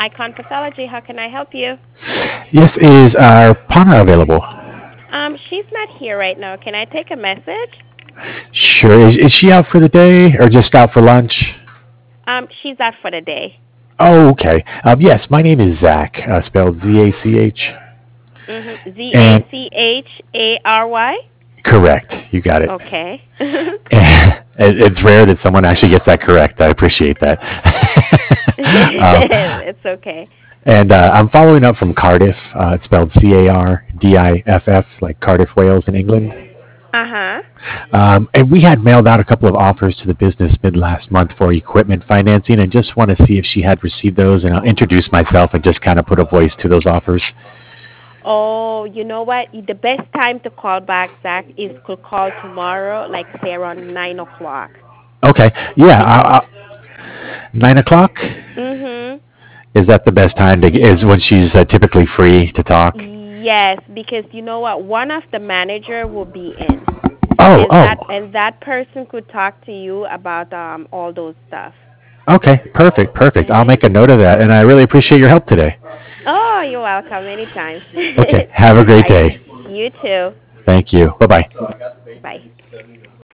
Icon Pathology, how can I help you? Yes, is Pana available? She's not here right now. Can I take a message? Sure. Is she out for the day or just out for lunch? She's out for the day. Oh, okay. Yes, my name is Zach, spelled Zach. And Zachary. correct, you got it. Okay. It's rare that someone actually gets that correct. I appreciate that. um, It's okay. and I'm following up from Cardiff. It's spelled Cardiff, like Cardiff, Wales, in England. Uh huh. And we had mailed out a couple of offers to the business mid last month for equipment financing, and just want to see if she had received those. And I'll introduce myself and just kind of put a voice to those offers. Oh, you know what? The best time to call back, Zach, is to call tomorrow, like say around 9 o'clock. Okay, yeah, Because 9 o'clock. mhm. Is that the best time to? Is when she's typically free to talk? Yes, because you know what? One of the manager will be in, Oh, and that oh. and that person could talk to you about all those stuff. Okay, perfect, perfect. I'll Okay. make a note of that, and I really appreciate your help today. Oh, you're welcome anytime. Okay, have a great Bye. day. You too. Thank you. Bye bye. Bye.